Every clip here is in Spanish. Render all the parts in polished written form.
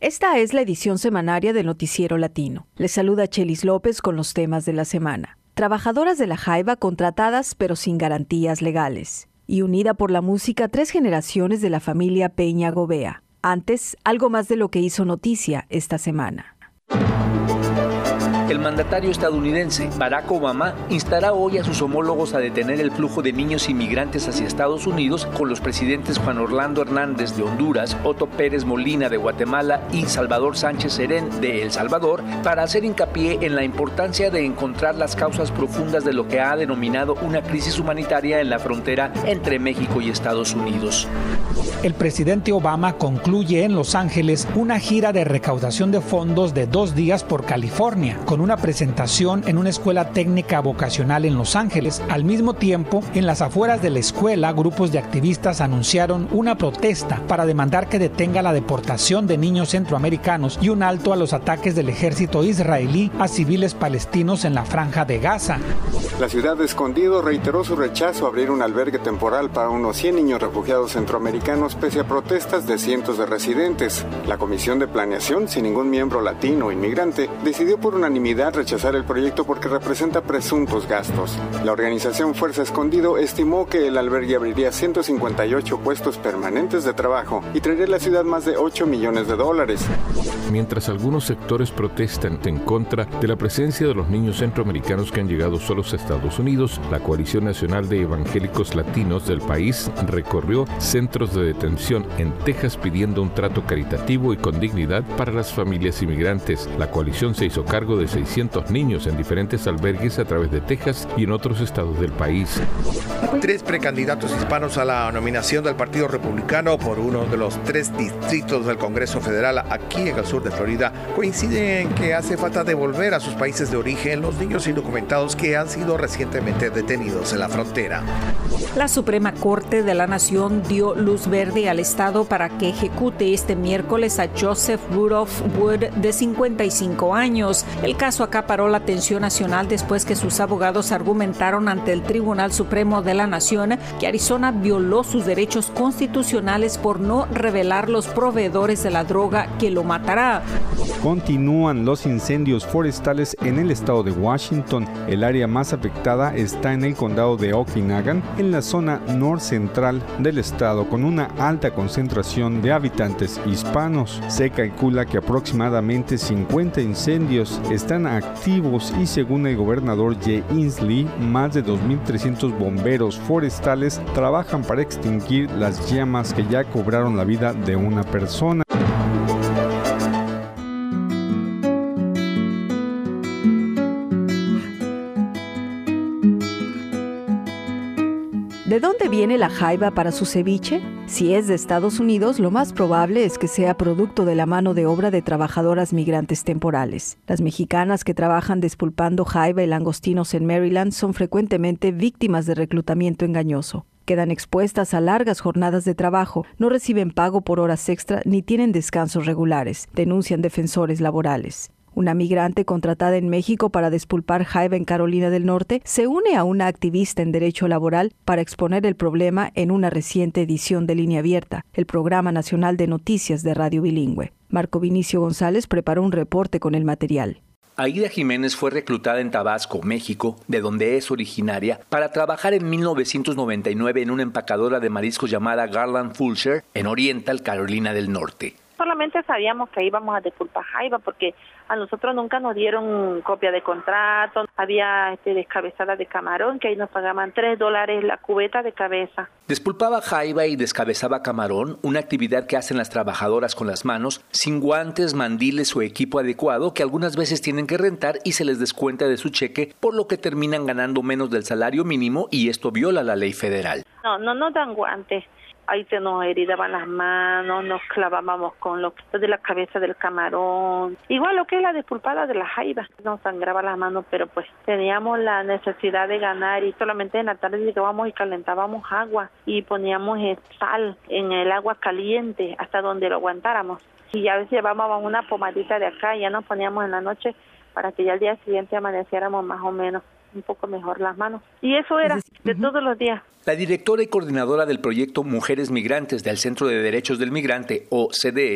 Esta es la edición semanaria del Noticiero Latino. Les saluda Chelis López con los temas de la semana. Trabajadoras de la Jaiba contratadas pero sin garantías legales. Y unida por la música 3 generaciones de la familia Peña Gobea. Antes, algo más de lo que hizo noticia esta semana. El mandatario estadounidense Barack Obama instará hoy a sus homólogos a detener el flujo de niños inmigrantes hacia Estados Unidos con los presidentes Juan Orlando Hernández de Honduras, Otto Pérez Molina de Guatemala y Salvador Sánchez Serén de El Salvador para hacer hincapié en la importancia de encontrar las causas profundas de lo que ha denominado una crisis humanitaria en la frontera entre México y Estados Unidos. El presidente Obama concluye en Los Ángeles una gira de recaudación de fondos de 2 días por California, con una presentación en una escuela técnica vocacional en Los Ángeles. Al mismo tiempo, en las afueras de la escuela, grupos de activistas anunciaron una protesta para demandar que detenga la deportación de niños centroamericanos y un alto a los ataques del ejército israelí a civiles palestinos en la Franja de Gaza. La ciudad de Escondido reiteró su rechazo a abrir un albergue temporal para unos 100 niños refugiados centroamericanos pese a protestas de cientos de residentes. La Comisión de Planeación, sin ningún miembro latino o inmigrante, decidió por unanimidad rechazar el proyecto porque representa presuntos gastos. La organización Fuerza Escondido estimó que el albergue abriría 158 puestos permanentes de trabajo y traería a la ciudad más de $8 millones. Mientras algunos sectores protestan en contra de la presencia de los niños centroamericanos que han llegado solos a Estados Unidos, la Coalición Nacional de Evangélicos Latinos del país recorrió centros de detención en Texas pidiendo un trato caritativo y con dignidad para las familias inmigrantes. La coalición se hizo cargo de 600 niños en diferentes albergues a través de Texas y en otros estados del país. 3 precandidatos hispanos a la nominación del Partido Republicano por uno de los 3 distritos del Congreso Federal aquí en el sur de Florida coinciden en que hace falta devolver a sus países de origen los niños indocumentados que han sido recientemente detenidos en la frontera. La Suprema Corte de la Nación dio luz verde al Estado para que ejecute este miércoles a Joseph Rudolph Wood, de 55 años. El caso acaparó la atención nacional después que sus abogados argumentaron ante el Tribunal Supremo de la Nación que Arizona violó sus derechos constitucionales por no revelar los proveedores de la droga que lo matará. Continúan los incendios forestales en el estado de Washington. El área más afectada está en el condado de Okanagan, en la zona norcentral del estado, con una alta concentración de habitantes hispanos. Se calcula que aproximadamente 50 incendios están activos y según el gobernador Jay Inslee, más de 2.300 bomberos forestales trabajan para extinguir las llamas que ya cobraron la vida de una persona. ¿De dónde viene la jaiba para su ceviche? Si es de Estados Unidos, lo más probable es que sea producto de la mano de obra de trabajadoras migrantes temporales. Las mexicanas que trabajan despulpando jaiba y langostinos en Maryland son frecuentemente víctimas de reclutamiento engañoso. Quedan expuestas a largas jornadas de trabajo, no reciben pago por horas extra ni tienen descansos regulares, denuncian defensores laborales. Una migrante contratada en México para despulpar jaiba en Carolina del Norte se une a una activista en derecho laboral para exponer el problema en una reciente edición de Línea Abierta, el programa nacional de noticias de Radio Bilingüe. Marco Vinicio González preparó un reporte con el material. Aida Jiménez fue reclutada en Tabasco, México, de donde es originaria, para trabajar en 1999 en una empacadora de mariscos llamada Garland Fulcher en Oriental, Carolina del Norte. Solamente sabíamos que íbamos a despulpar jaiba porque a nosotros nunca nos dieron copia de contrato. Había descabezada de camarón que ahí nos pagaban $3 la cubeta de cabeza. Despulpaba jaiba y descabezaba camarón, una actividad que hacen las trabajadoras con las manos, sin guantes, mandiles o equipo adecuado que algunas veces tienen que rentar y se les descuenta de su cheque, por lo que terminan ganando menos del salario mínimo y esto viola la ley federal. No dan guantes. Ahí se nos heridaban las manos, nos clavábamos con lo de la cabeza del camarón. Igual lo que es la despulpada de la jaiba. Nos sangraba las manos, pero pues teníamos la necesidad de ganar y solamente en la tarde llegábamos y calentábamos agua y poníamos sal en el agua caliente hasta donde lo aguantáramos. Y a veces llevábamos una pomadita de acá y ya nos poníamos en la noche para que ya al día siguiente amaneciéramos más o menos un poco mejor las manos. Y eso era de todos los días. La directora y coordinadora del proyecto Mujeres Migrantes del Centro de Derechos del Migrante, o CDM,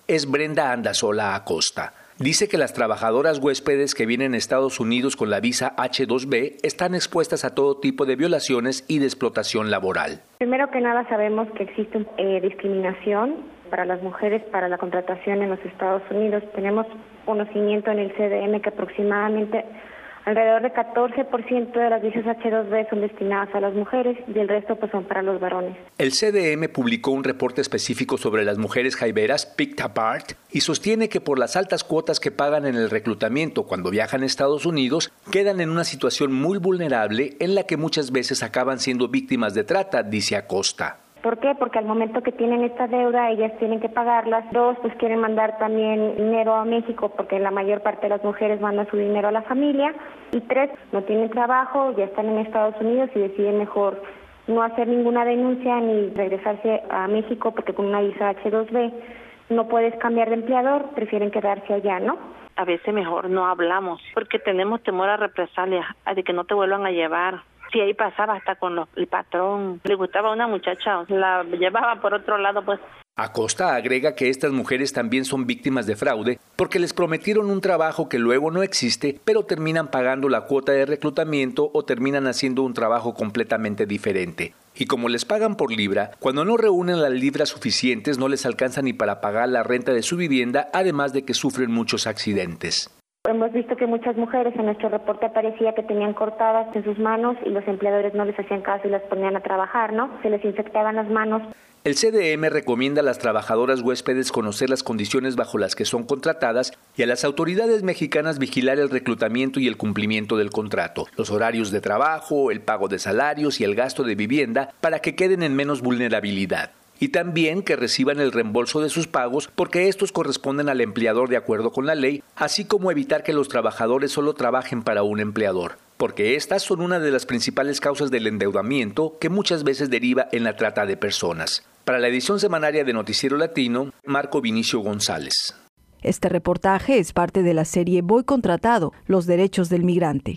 es Brenda Andasola Acosta. Dice que las trabajadoras huéspedes que vienen a Estados Unidos con la visa H-2B están expuestas a todo tipo de violaciones y de explotación laboral. Primero que nada sabemos que existe discriminación para las mujeres para la contratación en los Estados Unidos. Tenemos conocimiento en el CDM que aproximadamente alrededor de 14% de las visas H-2B son destinadas a las mujeres y el resto pues son para los varones. El CDM publicó un reporte específico sobre las mujeres jaiberas, Picked Apart, y sostiene que por las altas cuotas que pagan en el reclutamiento cuando viajan a Estados Unidos, quedan en una situación muy vulnerable en la que muchas veces acaban siendo víctimas de trata, dice Acosta. ¿Por qué? Porque al momento que tienen esta deuda, ellas tienen que pagarlas. 2, pues quieren mandar también dinero a México, porque la mayor parte de las mujeres mandan su dinero a la familia. Y 3, no tienen trabajo, ya están en Estados Unidos y deciden mejor no hacer ninguna denuncia ni regresarse a México, porque con una visa H-2B no puedes cambiar de empleador, prefieren quedarse allá, ¿no? A veces mejor no hablamos, porque tenemos temor a represalias, a de que no te vuelvan a llevar. Sí, ahí pasaba hasta con el patrón. Le gustaba a una muchacha, la llevaba por otro lado, pues. Acosta agrega que estas mujeres también son víctimas de fraude porque les prometieron un trabajo que luego no existe, pero terminan pagando la cuota de reclutamiento o terminan haciendo un trabajo completamente diferente. Y como les pagan por libra, cuando no reúnen las libras suficientes no les alcanza ni para pagar la renta de su vivienda, además de que sufren muchos accidentes. Hemos visto que muchas mujeres en nuestro reporte aparecía que tenían cortadas en sus manos y los empleadores no les hacían caso y las ponían a trabajar, ¿no? Se les infectaban las manos. El CDM recomienda a las trabajadoras huéspedes conocer las condiciones bajo las que son contratadas y a las autoridades mexicanas vigilar el reclutamiento y el cumplimiento del contrato, los horarios de trabajo, el pago de salarios y el gasto de vivienda para que queden en menos vulnerabilidad. Y también que reciban el reembolso de sus pagos porque estos corresponden al empleador de acuerdo con la ley, así como evitar que los trabajadores solo trabajen para un empleador, porque estas son una de las principales causas del endeudamiento que muchas veces deriva en la trata de personas. Para la edición semanaria de Noticiero Latino, Marco Vinicio González. Este reportaje es parte de la serie Voy Contratado, los derechos del migrante.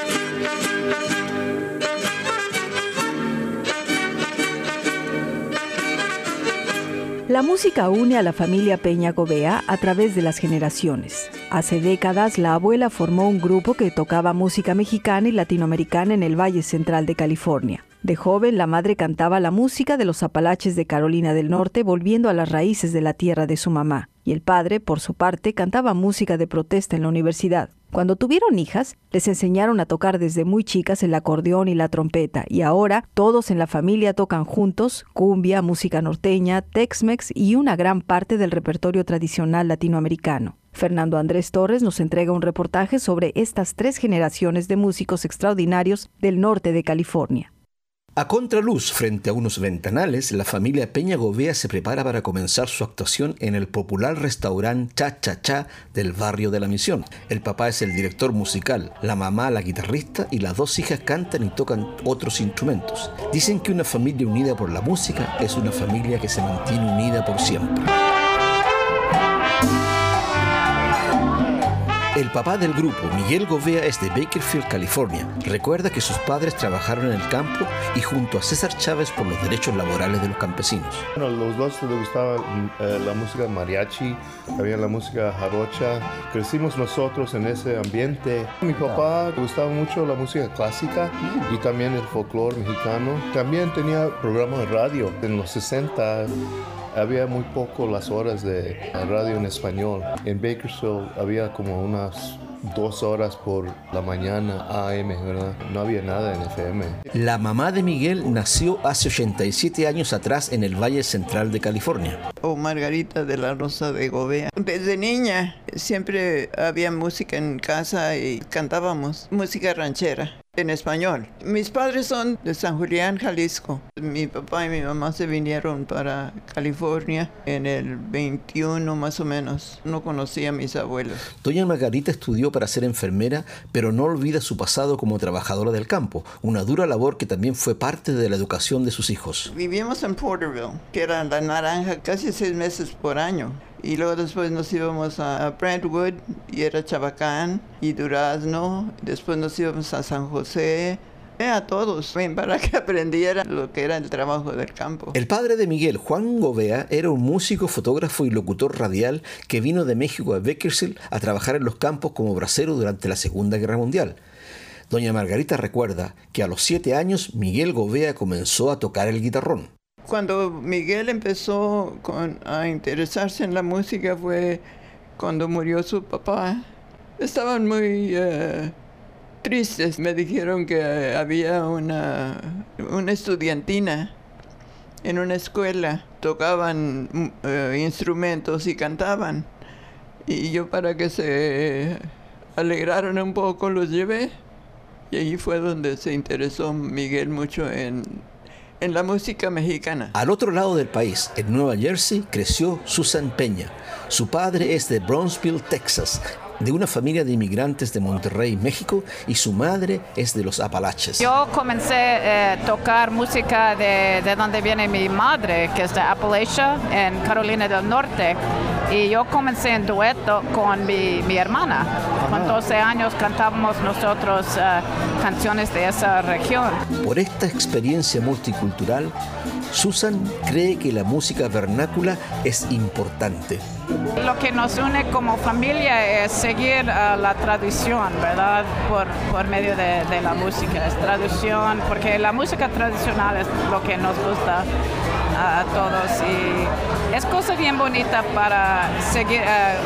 La música une a la familia Peña Govea a través de las generaciones. Hace décadas, la abuela formó un grupo que tocaba música mexicana y latinoamericana en el Valle Central de California. De joven, la madre cantaba la música de los Apalaches de Carolina del Norte, volviendo a las raíces de la tierra de su mamá. Y el padre, por su parte, cantaba música de protesta en la universidad. Cuando tuvieron hijas, les enseñaron a tocar desde muy chicas el acordeón y la trompeta, y ahora todos en la familia tocan juntos cumbia, música norteña, Tex-Mex y una gran parte del repertorio tradicional latinoamericano. Fernando Andrés Torres nos entrega un reportaje sobre estas 3 generaciones de músicos extraordinarios del norte de California. A contraluz, frente a unos ventanales, la familia Peña Govea se prepara para comenzar su actuación en el popular restaurante Cha Cha Cha del barrio de la Misión. El papá es el director musical, la mamá la guitarrista y las 2 hijas cantan y tocan otros instrumentos. Dicen que una familia unida por la música es una familia que se mantiene unida por siempre. El papá del grupo, Miguel Govea, es de Bakersfield, California. Recuerda que sus padres trabajaron en el campo y junto a César Chávez por los derechos laborales de los campesinos. Bueno, los dos les gustaba la música mariachi, había la música jarocha. Crecimos nosotros en ese ambiente. Mi papá le gustaba mucho la música clásica y también el folclore mexicano. También tenía programas de radio en los 60. Había muy poco las horas de radio en español. En Bakersfield había como unas 2 horas por la mañana AM, ¿verdad? No había nada en FM. La mamá de Miguel nació hace 87 años atrás en el Valle Central de California. Margarita de la Rosa de Govea. Desde niña siempre había música en casa y cantábamos música ranchera. En español. Mis padres son de San Julián, Jalisco. Mi papá y mi mamá se vinieron para California en el 21 más o menos. No conocía a mis abuelos. Doña Margarita estudió para ser enfermera, pero no olvida su pasado como trabajadora del campo, una dura labor que también fue parte de la educación de sus hijos. Vivíamos en Porterville, que era la Naranja, casi 6 meses por año. Y luego después nos íbamos a Brentwood, y era Chabacán y Durazno. Después nos íbamos a San José, A todos, para que aprendieran lo que era el trabajo del campo. El padre de Miguel, Juan Gobea, era un músico, fotógrafo y locutor radial que vino de México a Bakersfield a trabajar en los campos como bracero durante la Segunda Guerra Mundial. Doña Margarita recuerda que a los 7 años Miguel Gobea comenzó a tocar el guitarrón. Cuando Miguel empezó a interesarse en la música fue cuando murió su papá. Estaban muy tristes. Me dijeron que había una estudiantina en una escuela. Tocaban instrumentos y cantaban. Y yo, para que se alegraron un poco, los llevé. Y ahí fue donde se interesó Miguel mucho en la música mexicana. Al otro lado del país, en Nueva Jersey, creció Susan Peña. Su padre es de Brownsville, Texas, de una familia de inmigrantes de Monterrey, México, y su madre es de los Apalaches. Yo comencé a tocar música de donde viene mi madre, que es de Appalachia, en Carolina del Norte, y yo comencé en dueto con mi hermana. Con 12 años cantábamos nosotros canciones de esa región. Por esta experiencia multicultural, Susan cree que la música vernácula es importante. Lo que nos une como familia es seguir la tradición, ¿verdad? Por medio de la música. Es tradición, porque la música tradicional es lo que nos gusta a todos. Y es cosa bien bonita para seguir,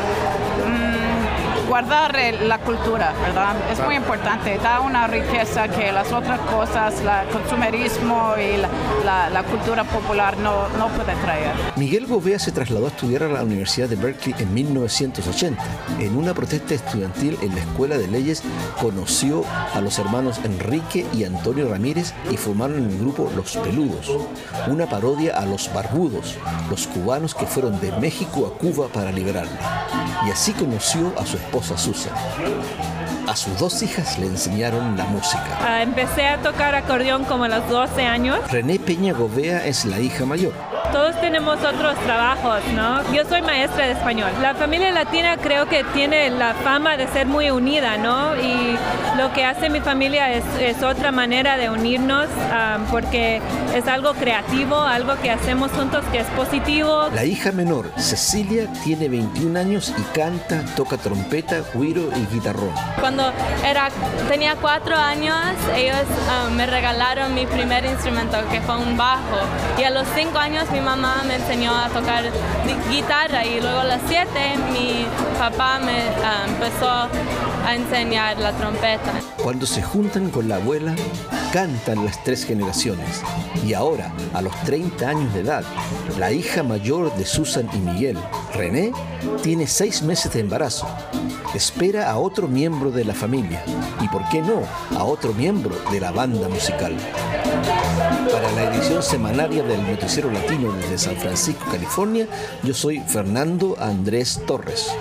guardar la cultura, ¿verdad? Es muy importante, da una riqueza que las otras cosas, el consumerismo y la cultura popular no puede traer. Miguel Gobea se trasladó a estudiar a la Universidad de Berkeley en 1980. En una protesta estudiantil en la Escuela de Leyes, conoció a los hermanos Enrique y Antonio Ramírez y formaron el grupo Los Peludos, una parodia a los barbudos, los cubanos que fueron de México a Cuba para liberarlo. Y así conoció a su esposa Susan. A sus 2 hijas le enseñaron la música. Empecé a tocar acordeón como a los 12 años. René Peña Gobea es la hija mayor. Todos tenemos otros trabajos, ¿no? Yo soy maestra de español. La familia latina creo que tiene la fama de ser muy unida, ¿no? Y lo que hace mi familia es otra manera de unirnos, porque es algo creativo, algo que hacemos juntos que es positivo. La hija menor, Cecilia, tiene 21 años y canta, toca trompeta, güiro y guitarrón. Cuando tenía 4 años, ellos me regalaron mi primer instrumento, que fue un bajo. Y a los 5 años mi mamá me enseñó a tocar guitarra, y luego a los 7 mi papá me empezó a enseñar la trompeta. Cuando se juntan con la abuela, cantan las 3 generaciones. Y ahora, a los 30 años de edad, la hija mayor de Susan y Miguel, René, tiene 6 meses de embarazo. Espera a otro miembro de la familia y, ¿por qué no?, a otro miembro de la banda musical. Para la edición semanaria del Noticiero Latino desde San Francisco, California, yo soy Fernando Andrés Torres.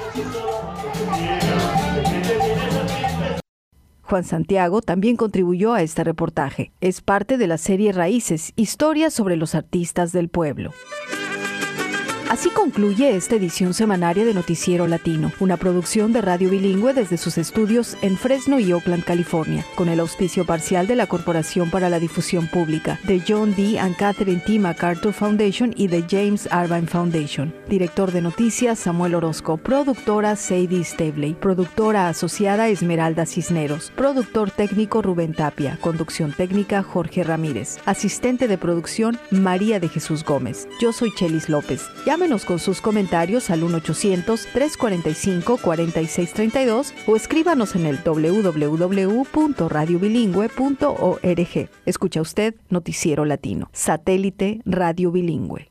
Juan Santiago también contribuyó a este reportaje. Es parte de la serie Raíces, historias sobre los artistas del pueblo. Así concluye esta edición semanaria de Noticiero Latino, una producción de Radio Bilingüe desde sus estudios en Fresno y Oakland, California, con el auspicio parcial de la Corporación para la Difusión Pública, de John D. and Catherine T. MacArthur Foundation y de James Irvine Foundation. Director de noticias, Samuel Orozco. Productora, Sadie Stavely. Productora asociada, Esmeralda Cisneros. Productor técnico, Rubén Tapia. Conducción técnica, Jorge Ramírez. Asistente de producción, María de Jesús Gómez. Yo soy Chelis López. Llámenos con sus comentarios al 1-800-345-4632 o escríbanos en el www.radiobilingüe.org. Escucha usted Noticiero Latino, satélite Radio Bilingüe.